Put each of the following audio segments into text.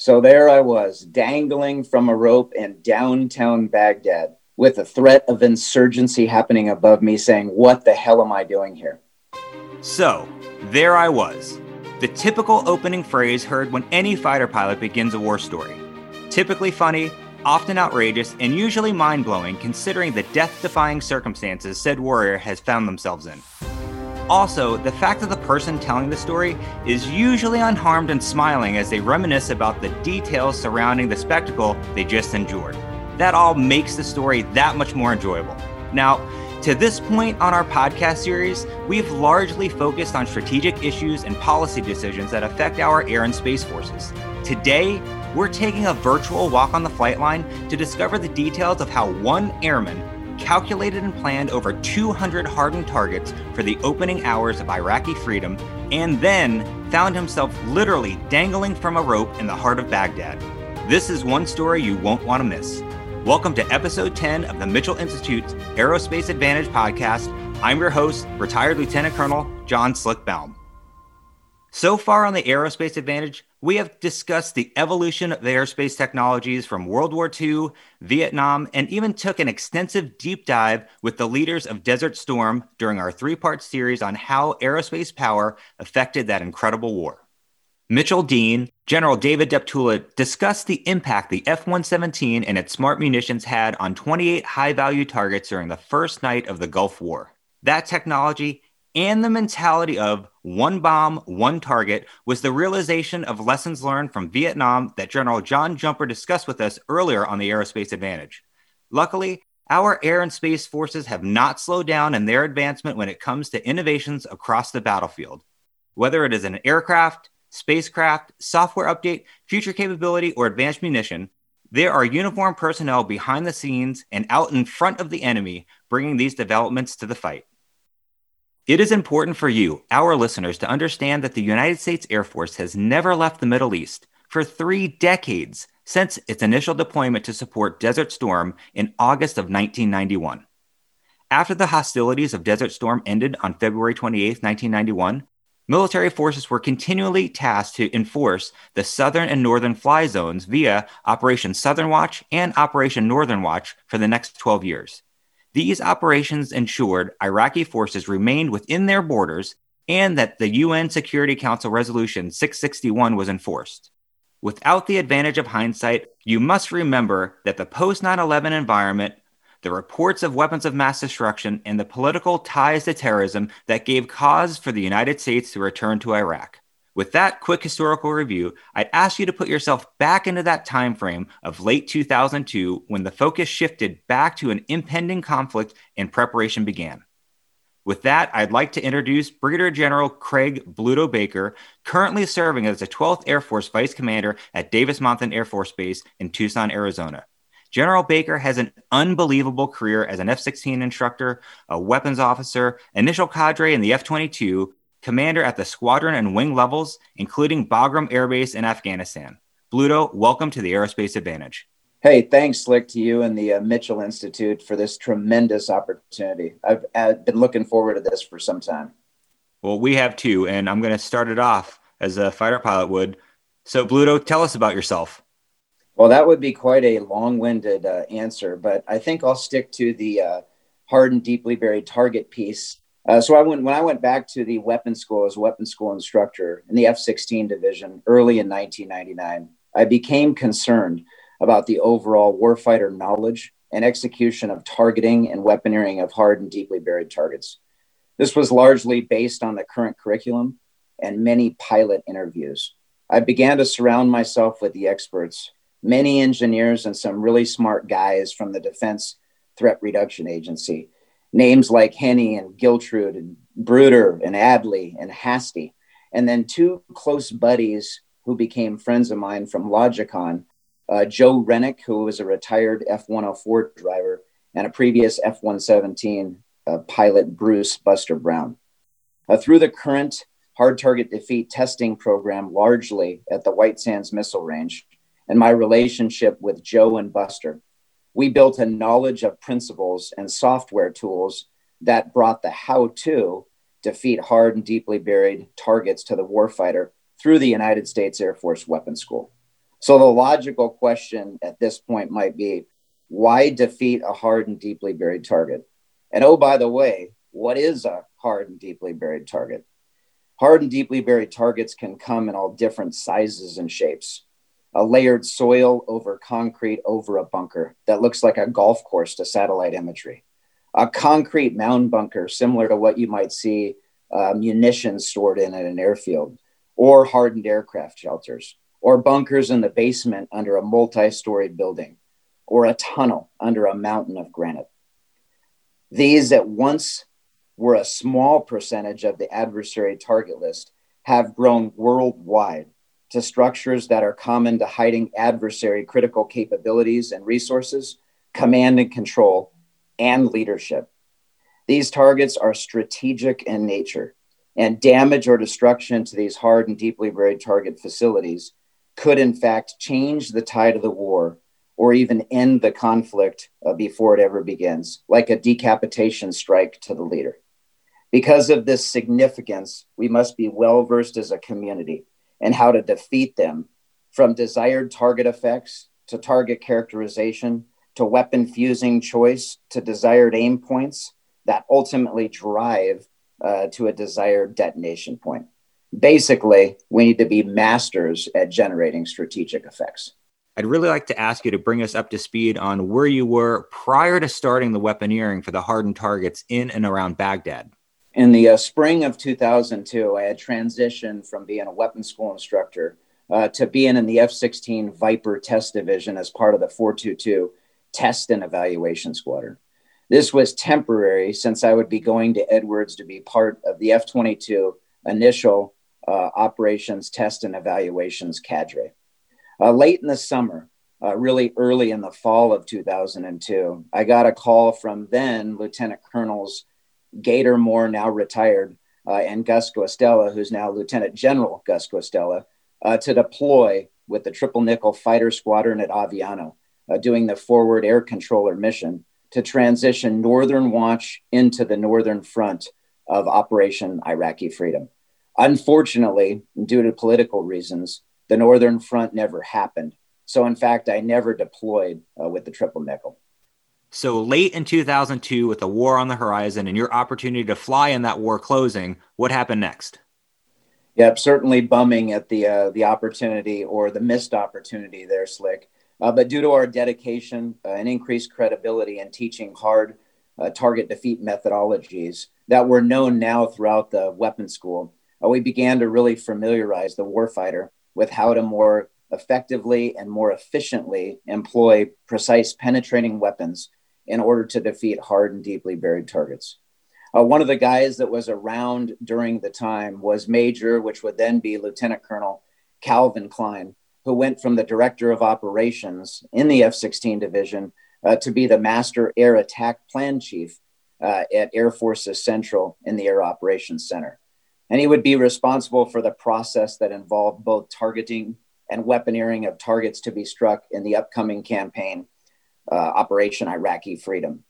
So there I was, dangling from a rope in downtown Baghdad with a threat of insurgency happening above me saying, what the hell am I doing here? So, there I was. The typical opening phrase heard when any fighter pilot begins a war story. Typically funny, often outrageous, and usually mind-blowing considering the death-defying circumstances said warrior has found themselves in. Also, the fact that the person telling the story is usually unharmed and smiling as they reminisce about the details surrounding the spectacle they just endured. That all makes the story that much more enjoyable. Now, to this point on our podcast series, we've largely focused on strategic issues and policy decisions that affect our air and space forces. Today, we're taking a virtual walk on the flight line to discover the details of how one airman calculated and planned over 200 hardened targets for the opening hours of Iraqi freedom, and then found himself literally dangling from a rope in the heart of Baghdad. This is one story you won't want to miss. Welcome to episode 10 of the Mitchell Institute's Aerospace Advantage podcast. I'm your host, retired Lieutenant Colonel John Slick Baum. So far on the Aerospace Advantage, we have discussed the evolution of the aerospace technologies from World War II, Vietnam, and even took an extensive deep dive with the leaders of Desert Storm during our three-part series on how aerospace power affected that incredible war. Mitchell Dean, General David Deptula discussed the impact the F-117 and its smart munitions had on 28 high-value targets during the first night of the Gulf War. That technology and the mentality of one bomb, one target was the realization of lessons learned from Vietnam that General John Jumper discussed with us earlier on the Aerospace Advantage. Luckily, our air and space forces have not slowed down in their advancement when it comes to innovations across the battlefield. Whether it is an aircraft, spacecraft, software update, future capability, or advanced munition, there are uniformed personnel behind the scenes and out in front of the enemy bringing these developments to the fight. It is important for you, our listeners, to understand that the United States Air Force has never left the Middle East for 3 decades since its initial deployment to support Desert Storm in August of 1991. After the hostilities of Desert Storm ended on February 28, 1991, military forces were continually tasked to enforce the southern and northern fly zones via Operation Southern Watch and Operation Northern Watch for the next 12 years. These operations ensured Iraqi forces remained within their borders and that the UN Security Council Resolution 661 was enforced. Without the advantage of hindsight, you must remember that the post-9/11 environment, the reports of weapons of mass destruction, and the political ties to terrorism that gave cause for the United States to return to Iraq. With that quick historical review, I'd ask you to put yourself back into that time frame of late 2002 when the focus shifted back to an impending conflict and preparation began. With that, I'd like to introduce Brigadier General Craig Bluto Baker, currently serving as the 12th Air Force Vice Commander at Davis-Monthan Air Force Base in Tucson, Arizona. General Baker has an unbelievable career as an F-16 instructor, a weapons officer, initial cadre in the F-22, commander at the squadron and wing levels, including Bagram Air Base in Afghanistan. Bluto, welcome to the Aerospace Advantage. Hey, thanks, Slick, to you and the Mitchell Institute for this tremendous opportunity. I've been looking forward to this for some time. Well, we have too, and I'm going to start it off as a fighter pilot would. So, Bluto, tell us about yourself. Well, that would be quite a long-winded answer, but I think I'll stick to the hardened, deeply buried target piece. When I went back to the weapons school as a weapons school instructor in the F-16 division early in 1999, I became concerned about the overall warfighter knowledge and execution of targeting and weaponeering of hardened, deeply buried targets. This was largely based on the current curriculum and many pilot interviews. I began to surround myself with the experts, many engineers and some really smart guys from the Defense Threat Reduction Agency. Names like Henny and Giltrude and Bruder and Adley and Hasty. And then 2 close buddies who became friends of mine from Logicon, Joe Rennick, who was a retired F-104 driver, and a previous F-117 pilot, Bruce Buster Brown. Through the current hard target defeat testing program, largely at the White Sands Missile Range, and my relationship with Joe and Buster, we built a knowledge of principles and software tools that brought the how-to defeat hard and deeply buried targets to the warfighter through the United States Air Force Weapons School. So the logical question at this point might be, why defeat a hard and deeply buried target? And oh, by the way, what is a hard and deeply buried target? Hard and deeply buried targets can come in all different sizes and shapes. A layered soil over concrete over a bunker that looks like a golf course to satellite imagery. A concrete mound bunker similar to what you might see munitions stored in at an airfield, or hardened aircraft shelters, or bunkers in the basement under a multi-storied building, or a tunnel under a mountain of granite. These at once were a small percentage of the adversary target list have grown worldwide to structures that are common to hiding adversary critical capabilities and resources, command and control, and leadership. These targets are strategic in nature, and damage or destruction to these hard and deeply buried target facilities could in fact change the tide of the war or even end the conflict before it ever begins, like a decapitation strike to the leader. Because of this significance, we must be well-versed as a community in how to defeat them, from desired target effects to target characterization to weapon fusing choice to desired aim points that ultimately drive to a desired detonation point. Basically, we need to be masters at generating strategic effects. I'd really like to ask you to bring us up to speed on where you were prior to starting the weaponeering for the hardened targets in and around Baghdad. In the spring of 2002, I had transitioned from being a weapons school instructor to being in the F-16 Viper test division as part of the 422 test and evaluation squadron. This was temporary since I would be going to Edwards to be part of the F-22 initial operations test and evaluations cadre. Late in the summer, really early in the fall of 2002, I got a call from then Lieutenant Colonels Gator Moore, now retired, and Gus Guastella, who's now Lieutenant General Gus Guastella, to deploy with the Triple Nickel Fighter Squadron at Aviano, doing the forward air controller mission to transition Northern Watch into the Northern Front of Operation Iraqi Freedom. Unfortunately, due to political reasons, the Northern Front never happened. So in fact, I never deployed with the Triple Nickel. So late in 2002, with the war on the horizon and your opportunity to fly in that war closing, what happened next? Yep, certainly bumming at the opportunity or the missed opportunity there, Slick. But due to our dedication and increased credibility in teaching hard target defeat methodologies that were known now throughout the weapons school, we began to really familiarize the warfighter with how to more effectively and more efficiently employ precise penetrating weapons in order to defeat hard and deeply buried targets. One of the guys that was around during the time was Major, which would then be Lieutenant Colonel Calvin Klein, who went from the Director of Operations in the F-16 Division to be the Master Air Attack Plan Chief at Air Forces Central in the Air Operations Center. And he would be responsible for the process that involved both targeting and weaponeering of targets to be struck in the upcoming campaign, Operation Iraqi Freedom.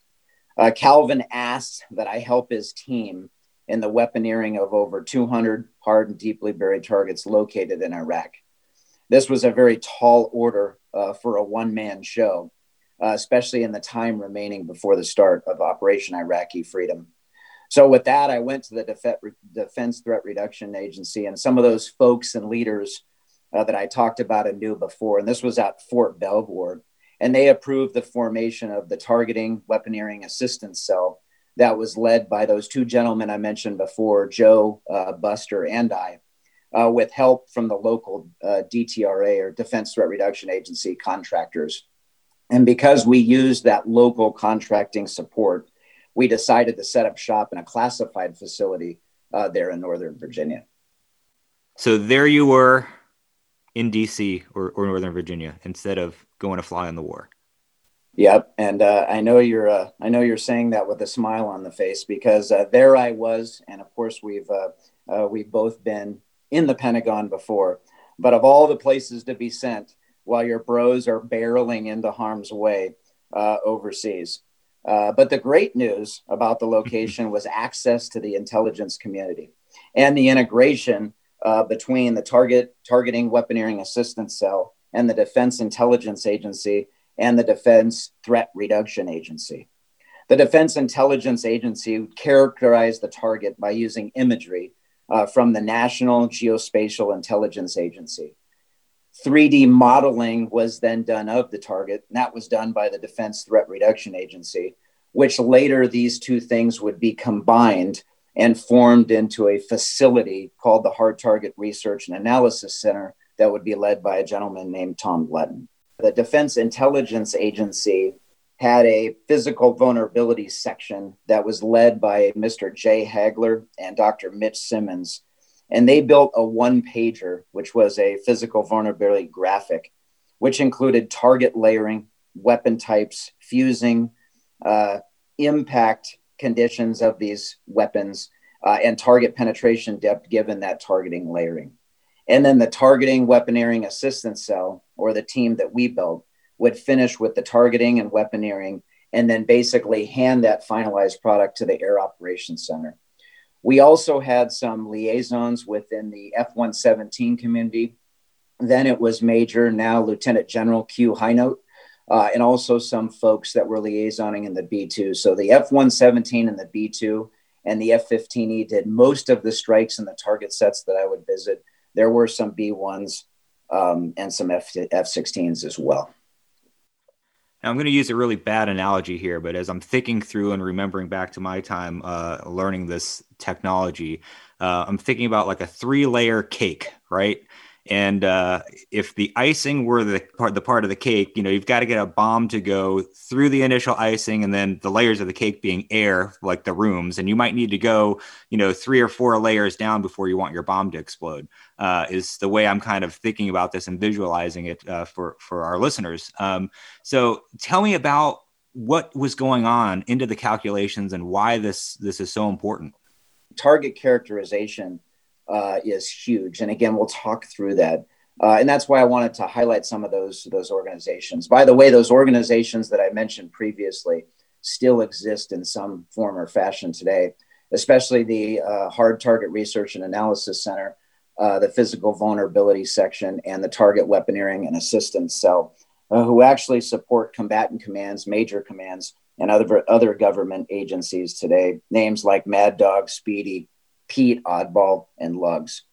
Calvin asked that I help his team in the weaponeering of over 200 hard and deeply buried targets located in Iraq. This was a very tall order for a one-man show, especially in the time remaining before the start of Operation Iraqi Freedom. So with that, I went to the Defense Threat Reduction Agency and some of those folks and leaders that I talked about and knew before. And this was at Fort Belvoir. And they approved the formation of the Targeting Weaponeering Assistance Cell that was led by those two gentlemen I mentioned before, Joe, Buster, and I, with help from the local DTRA or Defense Threat Reduction Agency contractors. And because we used that local contracting support, we decided to set up shop in a classified facility there in Northern Virginia. So there you were in DC or Northern Virginia instead of going to fly in the war. Yep, and I know you're saying that with a smile on the face because there I was, and of course we've both been in the Pentagon before, but of all the places to be sent while your bros are barreling into harm's way overseas. But the great news about the location was access to the intelligence community and the integration between the Targeting Weaponeering Assistance Cell and the Defense Intelligence Agency, and the Defense Threat Reduction Agency. The Defense Intelligence Agency characterized the target by using imagery from the National Geospatial Intelligence Agency. 3D modeling was then done of the target, and that was done by the Defense Threat Reduction Agency, which later these two things would be combined and formed into a facility called the Hard Target Research and Analysis Center that would be led by a gentleman named Tom Letton. The Defense Intelligence Agency had a physical vulnerability section that was led by Mr. Jay Hagler and Dr. Mitch Simmons. And they built a one-pager, which was a physical vulnerability graphic, which included target layering, weapon types, fusing, impact conditions of these weapons, and target penetration depth given that targeting layering. And then the targeting weaponeering assistance cell, or the team that we built, would finish with the targeting and weaponeering, and then basically hand that finalized product to the Air Operations Center. We also had some liaisons within the F-117 community. Then it was Major, now Lieutenant General Q Highnote, and also some folks that were liaisoning in the B-2. So the F-117 and the B-2 and the F-15E did most of the strikes in the target sets that I would visit. There were some B-1s and some F-16s as well. Now, I'm going to use a really bad analogy here, but as I'm thinking through and remembering back to my time learning this technology, I'm thinking about like a 3-layer cake, right? And if the icing were the part of the cake, you've got to get a bomb to go through the initial icing, and then the layers of the cake being air, like the rooms. And you might need to go, 3 or 4 layers down before you want your bomb to explode, is the way I'm kind of thinking about this and visualizing it for our listeners. So tell me about what was going on into the calculations and why this is so important. Target characterization is huge. And again, we'll talk through that. And that's why I wanted to highlight some of those organizations. By the way, those organizations that I mentioned previously still exist in some form or fashion today, especially the Hard Target Research and Analysis Center, the Physical Vulnerability Section, and the Target Weaponeering and Assistance Cell, who actually support combatant commands, major commands, and other government agencies today. Names like Mad Dog, Speedy, Pete, Oddball, and Lugs.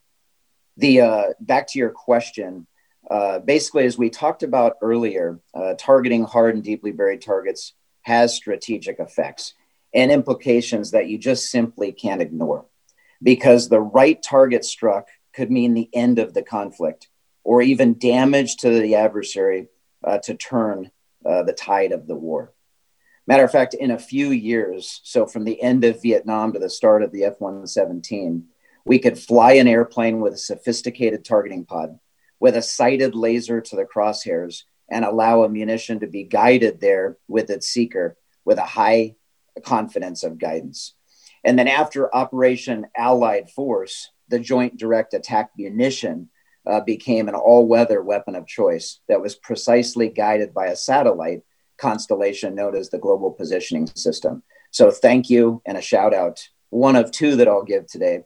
Back to your question, basically, as we talked about earlier, targeting hard and deeply buried targets has strategic effects and implications that you just simply can't ignore, because the right target struck could mean the end of the conflict or even damage to the adversary to turn the tide of the war. Matter of fact, in a few years, so from the end of Vietnam to the start of the F-117, we could fly an airplane with a sophisticated targeting pod, with a sighted laser to the crosshairs, and allow a munition to be guided there with its seeker with a high confidence of guidance. And then after Operation Allied Force, the Joint Direct Attack Munition became an all-weather weapon of choice that was precisely guided by a satellite constellation known as the Global Positioning System. So thank you, and a shout out, one of two that I'll give today,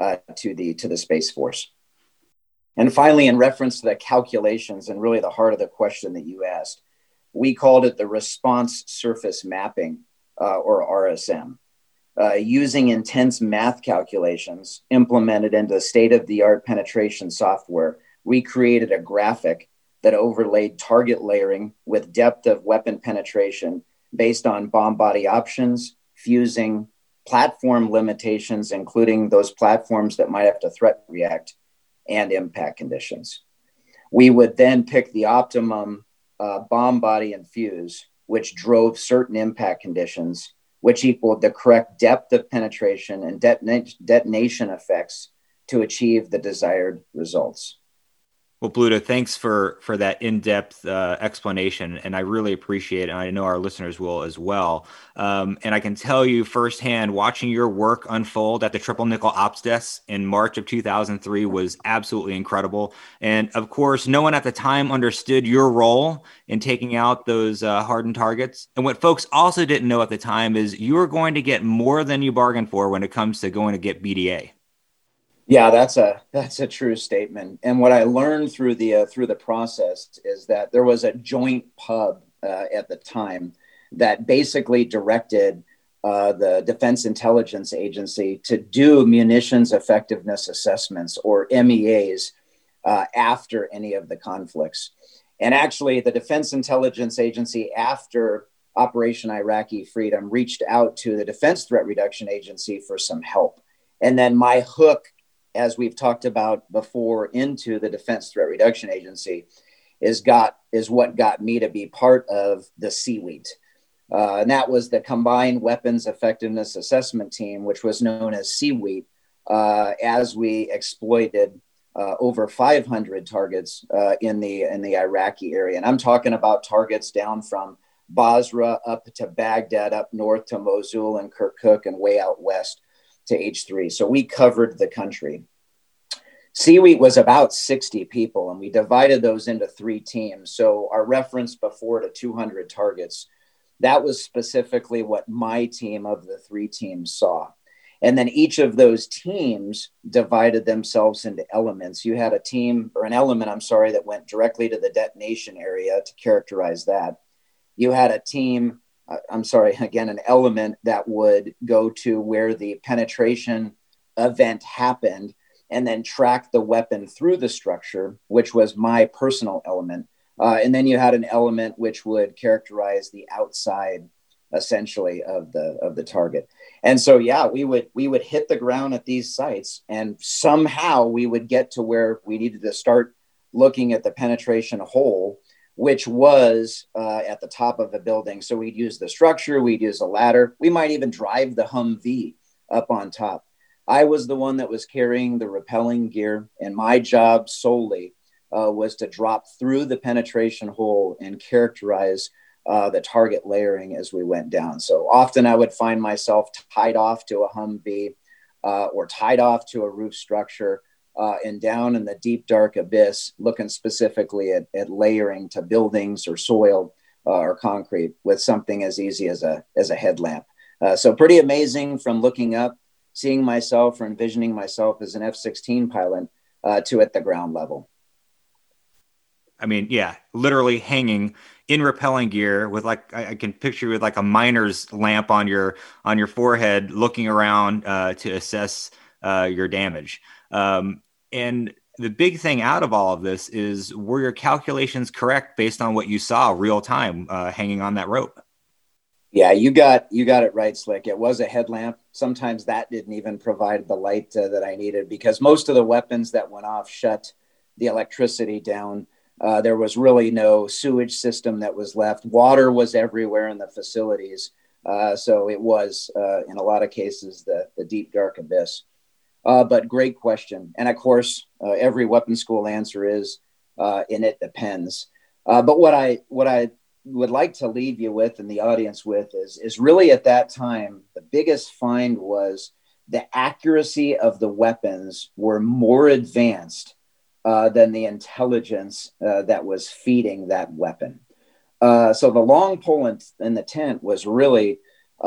to the Space Force. And finally, in reference to the calculations and really the heart of the question that you asked, we called it the Response Surface Mapping, or RSM. Using intense math calculations implemented into state-of-the-art penetration software, we created a graphic that overlaid target layering with depth of weapon penetration based on bomb body options, fusing, platform limitations, including those platforms that might have to threat react, and impact conditions. We would then pick the optimum bomb body and fuse, which drove certain impact conditions, which equaled the correct depth of penetration and detonation effects to achieve the desired results. Well, Bluto, thanks for that in-depth explanation, and I really appreciate it, and I know our listeners will as well. And I can tell you firsthand, watching your work unfold at the Triple Nickel Ops Desk in March of 2003 was absolutely incredible. And of course, no one at the time understood your role in taking out those hardened targets. And what folks also didn't know at the time is you were going to get more than you bargained for when it comes to going to get BDA. Yeah, that's a true statement. And what I learned through the process is that there was a joint pub at the time that basically directed the Defense Intelligence Agency to do munitions effectiveness assessments, or MEAs, after any of the conflicts. And actually, the Defense Intelligence Agency, after Operation Iraqi Freedom, reached out to the Defense Threat Reduction Agency for some help. And then my hook, as we've talked about before, into the Defense Threat Reduction Agency is what got me to be part of the CWEAT. And that was the Combined Weapons Effectiveness Assessment Team, which was known as CWEAT, as we exploited over 500 targets in the Iraqi area. And I'm talking about targets down from Basra up to Baghdad, up north to Mosul and Kirkuk, and way out west to H3. So we covered the country. CWEAT was about 60 people, and we divided those into 3 teams. So our reference before to 200 targets, that was specifically what my team of the 3 teams saw. And then each of those teams divided themselves into elements. You had an element, that went directly to the detonation area to characterize that. You had an element that would go to where the penetration event happened and then track the weapon through the structure, which was my personal element. And then you had an element which would characterize the outside, essentially, of the target. And so, yeah, we would hit the ground at these sites, and somehow we would get to where we needed to start looking at the penetration hole, which was at the top of the building. So we'd use the structure, we'd use a ladder, we might even drive the Humvee up on top. I was the one that was carrying the rappelling gear, and my job solely was to drop through the penetration hole and characterize the target layering as we went down. So often I would find myself tied off to a Humvee or tied off to a roof structure and down in the deep, dark abyss, looking specifically at layering to buildings or soil or concrete with something as easy as a headlamp. So pretty amazing, from looking up, seeing myself or envisioning myself as an F-16 pilot to at the ground level. I mean, yeah, literally hanging in rappelling gear with, like, I can picture you with like a miner's lamp on your forehead, looking around to assess your damage. And the big thing out of all of this is, were your calculations correct based on what you saw real time hanging on that rope? Yeah, you got it right, Slick. It was a headlamp. Sometimes that didn't even provide the light that I needed, because most of the weapons that went off shut the electricity down. There was really no sewage system that was left. Water was everywhere in the facilities. So it was, in a lot of cases, the deep, dark abyss. But great question. And of course, every weapon school answer is, and it depends. But what I would like to leave you with, and the audience with, is really, at that time, the biggest find was the accuracy of the weapons were more advanced than the intelligence that was feeding that weapon. So the long pole in the tent was really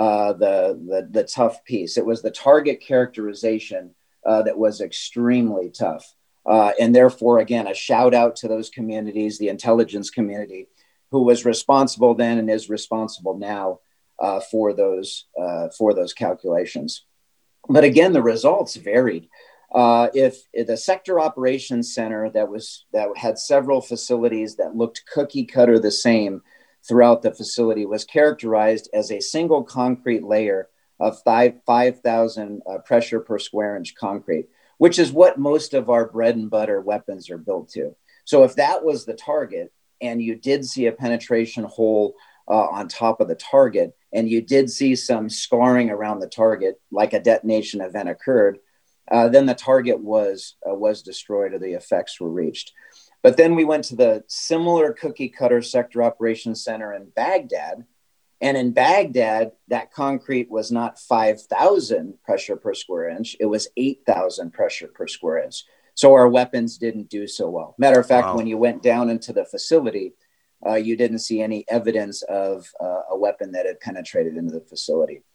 the tough piece. It was the target characterization that was extremely tough. And therefore, again, a shout out to those communities, the intelligence community, who was responsible then and is responsible now for those calculations. But again, the results varied. If the Sector Operations Center that had several facilities that looked cookie cutter the same throughout the facility was characterized as a single concrete layer of 5,000 pressure per square inch concrete, which is what most of our bread and butter weapons are built to. So if that was the target, and you did see a penetration hole on top of the target, and you did see some scarring around the target, like a detonation event occurred, then the target was destroyed, or the effects were reached. But then we went to the similar cookie cutter Sector Operations Center in Baghdad. And in Baghdad, that concrete was not 5,000 pressure per square inch. It was 8,000 pressure per square inch. So our weapons didn't do so well. Matter of fact, When you went down into the facility, you didn't see any evidence of a weapon that had penetrated into the facility.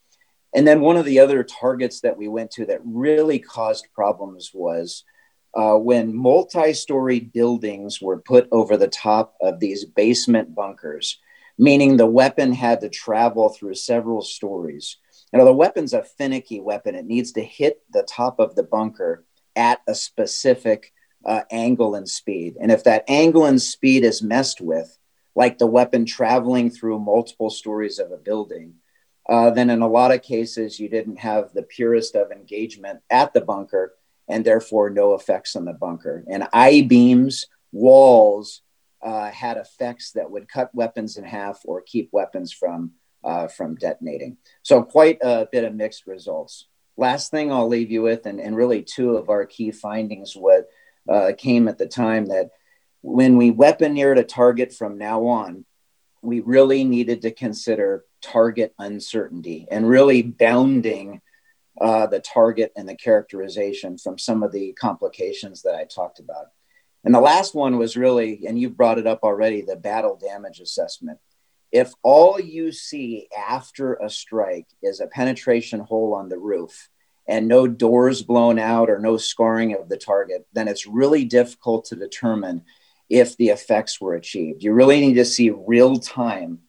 And then one of the other targets that we went to that really caused problems was when multi-story buildings were put over the top of these basement bunkers, meaning the weapon had to travel through several stories. You know, the weapon's a finicky weapon. It needs to hit the top of the bunker at a specific angle and speed. And if that angle and speed is messed with, like the weapon traveling through multiple stories of a building, then in a lot of cases, you didn't have the purest of engagement at the bunker and therefore no effects on the bunker. And I-beams, walls had effects that would cut weapons in half or keep weapons from detonating. So quite a bit of mixed results. Last thing I'll leave you with, and really two of our key findings, what came at the time, that when we weaponeered a target from now on, we really needed to consider target uncertainty and really bounding the target and the characterization from some of the complications that I talked about. And the last one was really, and you brought it up already, the battle damage assessment. If all you see after a strike is a penetration hole on the roof and no doors blown out or no scarring of the target, then it's really difficult to determine if the effects were achieved. You really need to see real time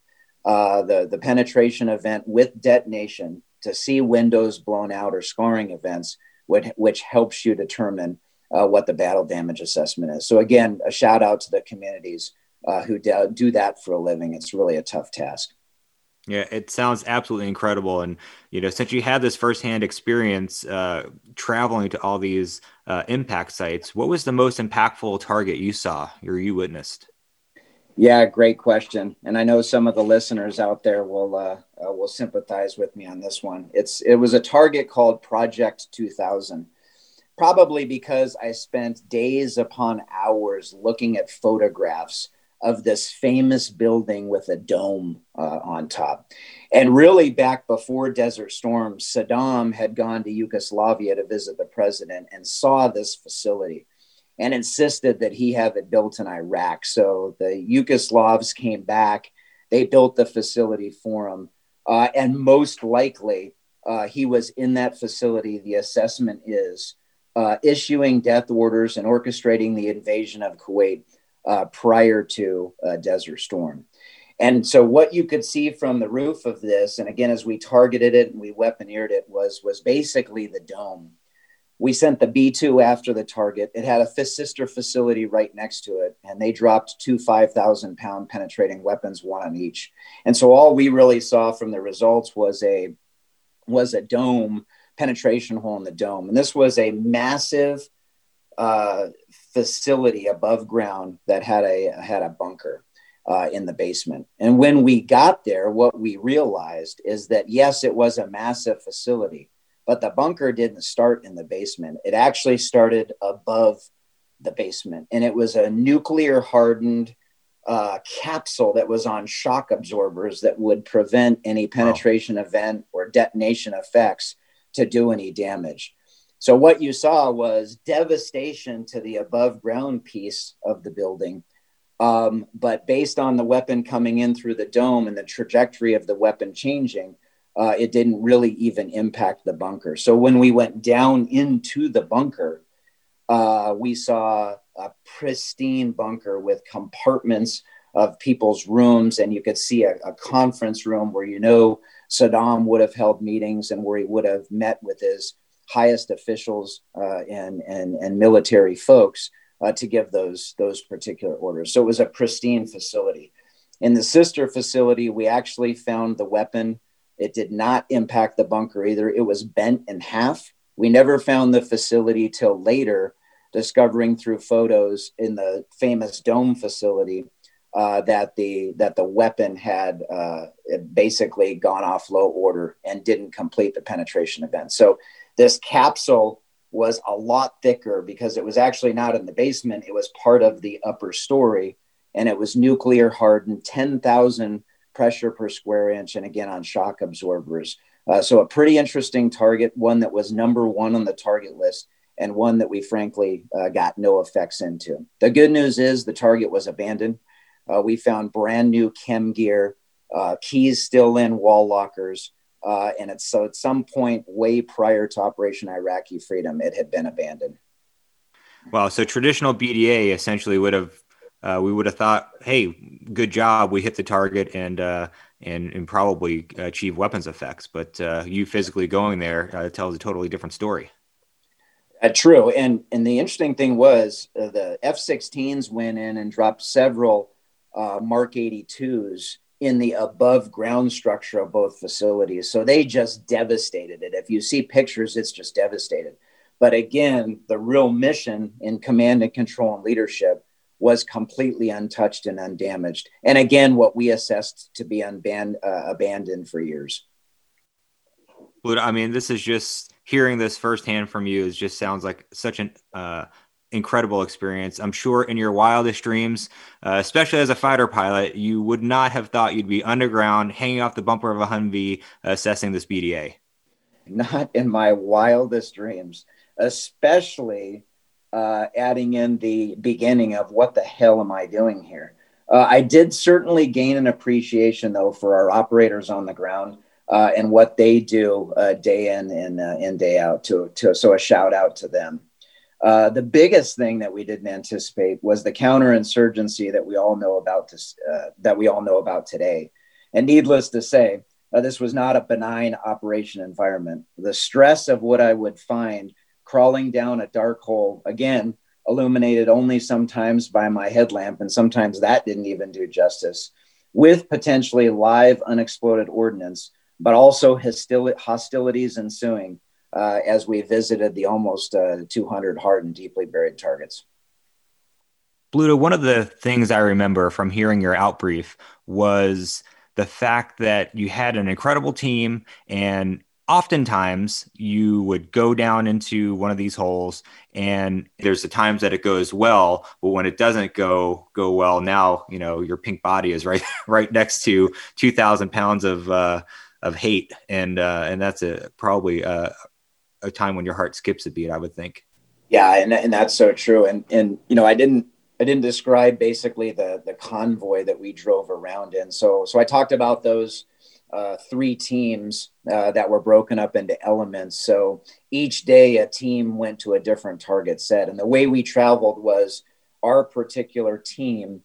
the penetration event with detonation to see windows blown out or scarring events, which helps you determine what the battle damage assessment is. So again, a shout out to the communities who do that for a living. It's really a tough task. Yeah, it sounds absolutely incredible. And, you know, since you had this firsthand experience traveling to all these impact sites, what was the most impactful target you saw or you witnessed? Yeah, great question. And I know some of the listeners out there will sympathize with me on this one. It was a target called Project 2000, probably because I spent days upon hours looking at photographs of this famous building with a dome on top. And really back before Desert Storm, Saddam had gone to Yugoslavia to visit the president and saw this facility and insisted that he have it built in Iraq. So the Yugoslavs came back, they built the facility for him. And most likely he was in that facility, the assessment is, issuing death orders and orchestrating the invasion of Kuwait prior to Desert Storm. And so what you could see from the roof of this, and again, as we targeted it and we weaponeered it, was basically the dome. We sent the B-2 after the target. It had a sister facility right next to it, and they dropped two 5,000-pound penetrating weapons, one on each. And so all we really saw from the results was a dome, penetration hole in the dome. And this was a massive facility above ground that had a bunker in the basement. And when we got there, what we realized is that, yes, it was a massive facility, but the bunker didn't start in the basement. It actually started above the basement. And it was a nuclear hardened capsule that was on shock absorbers that would prevent any penetration event or detonation effects to do any damage. So what you saw was devastation to the above ground piece of the building. But based on the weapon coming in through the dome and the trajectory of the weapon changing, it didn't really even impact the bunker. So when we went down into the bunker, we saw a pristine bunker with compartments of people's rooms. And you could see a conference room where, you know, Saddam would have held meetings and where he would have met with his highest officials and military folks to give those particular orders. So it was a pristine facility. In the sister facility, we actually found the weapon. It did not impact the bunker either. It was bent in half. We never found the facility till later, discovering through photos in the famous dome facility that the weapon had basically gone off low order and didn't complete the penetration event. So this capsule was a lot thicker because it was actually not in the basement. It was part of the upper story, and it was nuclear hardened, 10,000 pressure per square inch, and again on shock absorbers. So a pretty interesting target, one that was number one on the target list, and one that we frankly got no effects into. The good news is the target was abandoned. We found brand new chem gear, keys still in wall lockers. So at some point way prior to Operation Iraqi Freedom, it had been abandoned. Wow. So traditional BDA essentially would have, we would have thought, hey, good job, we hit the target and probably achieve weapons effects. But you physically going there tells a totally different story. True. And the interesting thing was the F-16s went in and dropped several Mark 82s in the above ground structure of both facilities. So they just devastated it. If you see pictures, it's just devastated. But again, the real mission in command and control and leadership was completely untouched and undamaged. And again, what we assessed to be abandoned for years. I mean, this is just hearing this firsthand from you. It just sounds like such an incredible experience. I'm sure in your wildest dreams, especially as a fighter pilot, you would not have thought you'd be underground, hanging off the bumper of a Humvee, assessing this BDA. Not in my wildest dreams, especially adding in the beginning of what the hell am I doing here? I did certainly gain an appreciation, though, for our operators on the ground and what they do day in and day out. So a shout out to them. The biggest thing that we didn't anticipate was the counterinsurgency that we all know about today. And needless to say, this was not a benign operation environment. The stress of what I would find crawling down a dark hole, again, illuminated only sometimes by my headlamp, and sometimes that didn't even do justice, with potentially live unexploded ordnance, but also hostilities ensuing as we visited the almost 200 hard and deeply buried targets. Bluto, one of the things I remember from hearing your outbrief was the fact that you had an incredible team, and oftentimes you would go down into one of these holes and there's the times that it goes well, but when it doesn't go well, now, you know, your pink body is right next to 2,000 pounds of hate. And that's probably a time when your heart skips a beat, I would think. Yeah. And that's so true. And, you know, I didn't describe basically the convoy that we drove around in. So I talked about those three teams that were broken up into elements. So each day a team went to a different target set. And the way we traveled was our particular team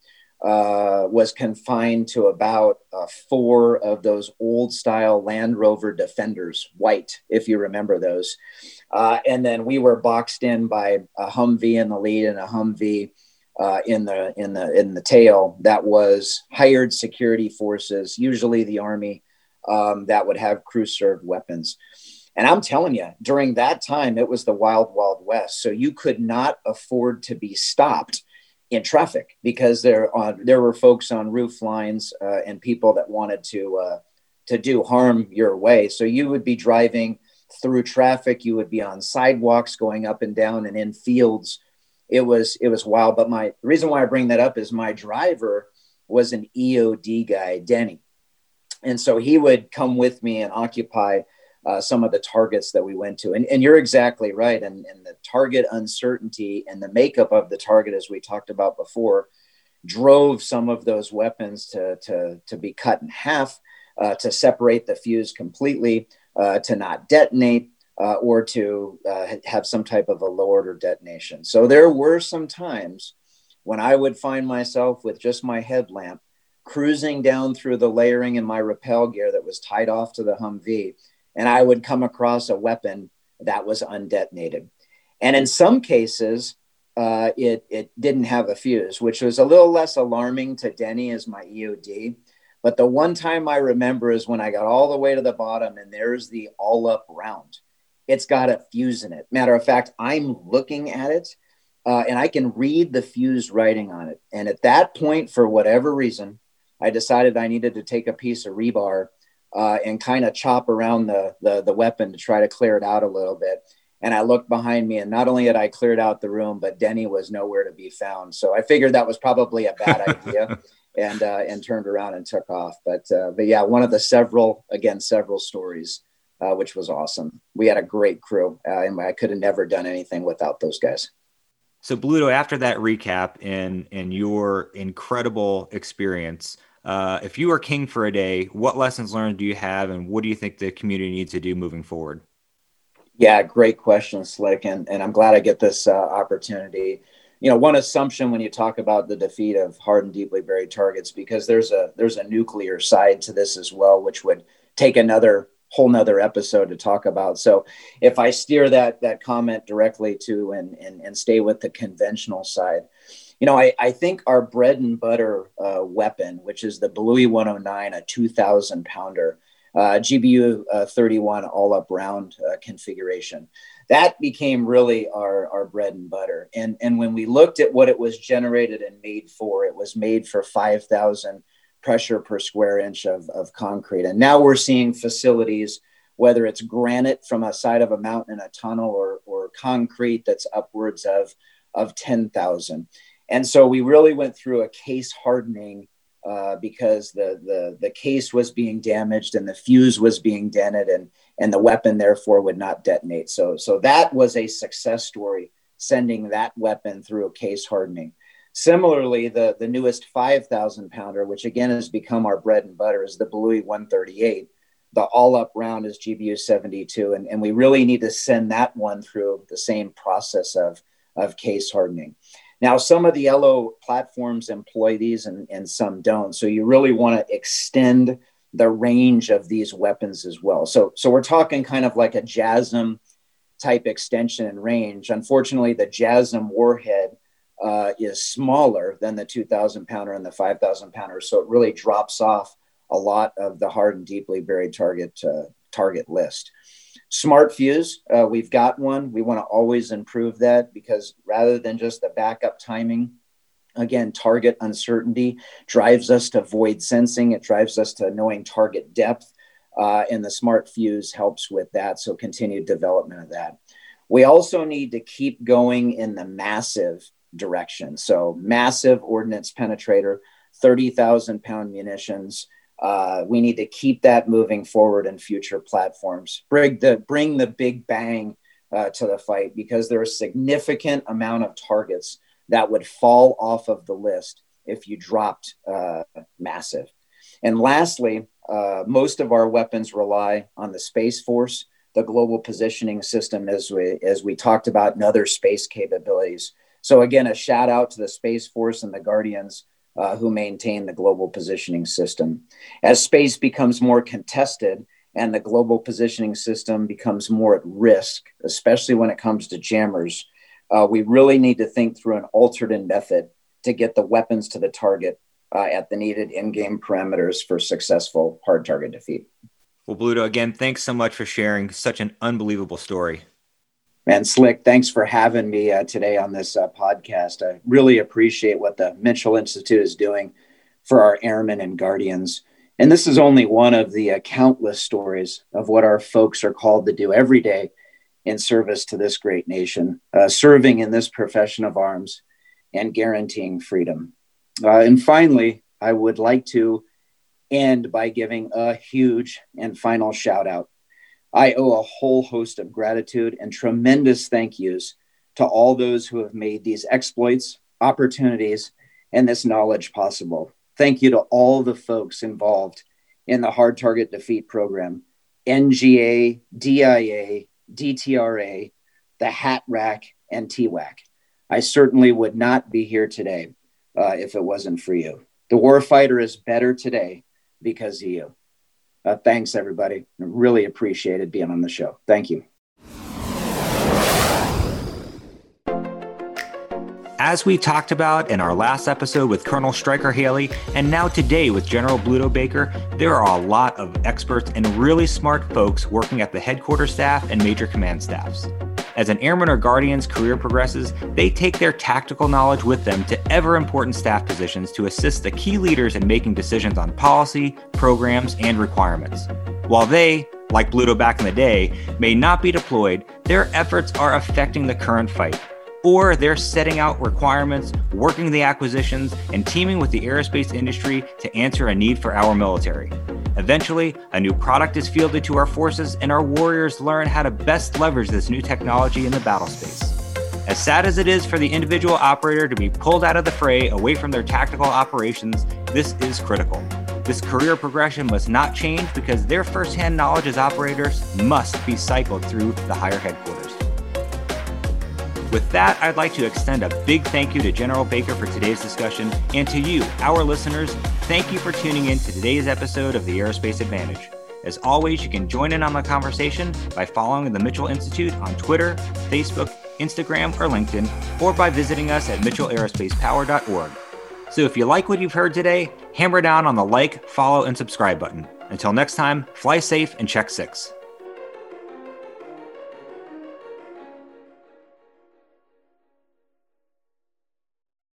was confined to about 4 of those old style Land Rover Defenders, white, if you remember those. And then we were boxed in by a Humvee in the lead and a Humvee in the tail that was hired security forces, usually the Army, that would have crew served weapons. And I'm telling you, during that time, it was the wild, wild west. So you could not afford to be stopped in traffic because there were folks on roof lines and people that wanted to do harm your way. So you would be driving through traffic. You would be on sidewalks going up and down and in fields. It was wild. But the reason why I bring that up is my driver was an EOD guy, Denny. And so he would come with me and occupy some of the targets that we went to. And you're exactly right. And the target uncertainty and the makeup of the target, as we talked about before, drove some of those weapons to be cut in half, to separate the fuse completely, to not detonate, or to have some type of a low order detonation. So there were some times when I would find myself with just my headlamp cruising down through the layering in my rappel gear that was tied off to the Humvee, and I would come across a weapon that was undetonated. And in some cases, it didn't have a fuse, which was a little less alarming to Denny as my EOD. But the one time I remember is when I got all the way to the bottom and there's the all up round. It's got a fuse in it. Matter of fact, I'm looking at it and I can read the fuse writing on it. And at that point, for whatever reason, I decided I needed to take a piece of rebar and kind of chop around the weapon to try to clear it out a little bit. And I looked behind me, and not only had I cleared out the room, but Denny was nowhere to be found. So I figured that was probably a bad idea, and turned around and took off. But yeah, one of the several stories, which was awesome. We had a great crew, and I could have never done anything without those guys. So Bluto, after that recap and your incredible experience, If you were king for a day, what lessons learned do you have, and what do you think the community needs to do moving forward? Yeah, great question, Slick. And I'm glad I get this opportunity. One assumption when you talk about the defeat of hard and deeply buried targets, because there's a nuclear side to this as well, which would take another whole nother episode to talk about. So if I steer that comment directly to and stay with the conventional side, I think our bread and butter weapon, which is the Beloeil 109, a 2,000 pounder, GBU 31 all up round configuration. That became really our bread and butter. And when we looked at what it was generated and made for, it was made for 5,000 pressure per square inch of concrete. And now we're seeing facilities, whether it's granite from a side of a mountain in a tunnel or concrete that's upwards of 10,000. And so we really went through a case hardening because the case was being damaged and the fuse was being dented and the weapon therefore would not detonate. So that was a success story, sending that weapon through a case hardening. Similarly, the newest 5,000 pounder, which again has become our bread and butter, is the Beloeil 138. The all up round is GBU 72. And we really need to send that one through the same process of case hardening. Now, some of the LO platforms employ these and some don't. So you really want to extend the range of these weapons as well. So we're talking kind of like a JASSM type extension and range. Unfortunately, the JASSM warhead is smaller than the 2,000 pounder and the 5,000 pounder. So it really drops off a lot of the hard and deeply buried target list. Smart fuse, we've got one. We want to always improve that because rather than just the backup timing, again, target uncertainty drives us to void sensing. It drives us to knowing target depth, and the smart fuse helps with that. So continued development of that. We also need to keep going in the massive direction. So massive ordnance penetrator, 30,000 pound munitions. We need to keep that moving forward in future platforms. Bring the big bang to the fight, because there are a significant amount of targets that would fall off of the list if you dropped massive. And lastly, most of our weapons rely on the Space Force, the global positioning system, as we talked about, and other space capabilities. So again, a shout out to the Space Force and the Guardians who maintain the global positioning system. As space becomes more contested and the global positioning system becomes more at risk, especially when it comes to jammers, we really need to think through an alternate method to get the weapons to the target at the needed in-game parameters for successful hard target defeat. Well, Bluto, again, thanks so much for sharing such an unbelievable story. Man, Slick, thanks for having me today on this podcast. I really appreciate what the Mitchell Institute is doing for our airmen and guardians. And this is only one of the countless stories of what our folks are called to do every day in service to this great nation, serving in this profession of arms and guaranteeing freedom. And finally, I would like to end by giving a huge and final shout out. I owe a whole host of gratitude and tremendous thank yous to all those who have made these exploits, opportunities, and this knowledge possible. Thank you to all the folks involved in the Hard Target Defeat Program, NGA, DIA, DTRA, the HAT Rack, and TWAC. I certainly would not be here today if it wasn't for you. The warfighter is better today because of you. Thanks, everybody. I really appreciated being on the show. Thank you. As we talked about in our last episode with Colonel Stryker Haley, and now today with General Bluto Baker, there are a lot of experts and really smart folks working at the headquarters staff and major command staffs. As an airman or guardian's career progresses, they take their tactical knowledge with them to ever important staff positions to assist the key leaders in making decisions on policy, programs, and requirements. While they, like Bluto back in the day, may not be deployed, their efforts are affecting the current fight. Or they're setting out requirements, working the acquisitions, and teaming with the aerospace industry to answer a need for our military. Eventually, a new product is fielded to our forces, and our warriors learn how to best leverage this new technology in the battle space. As sad as it is for the individual operator to be pulled out of the fray away from their tactical operations, this is critical. This career progression must not change because their firsthand knowledge as operators must be cycled through the higher headquarters. With that, I'd like to extend a big thank you to General Baker for today's discussion, and to you, our listeners, thank you for tuning in to today's episode of the Aerospace Advantage. As always, you can join in on the conversation by following the Mitchell Institute on Twitter, Facebook, Instagram, or LinkedIn, or by visiting us at mitchellaerospacepower.org. So if you like what you've heard today, hammer down on the like, follow, and subscribe button. Until next time, fly safe and check 6.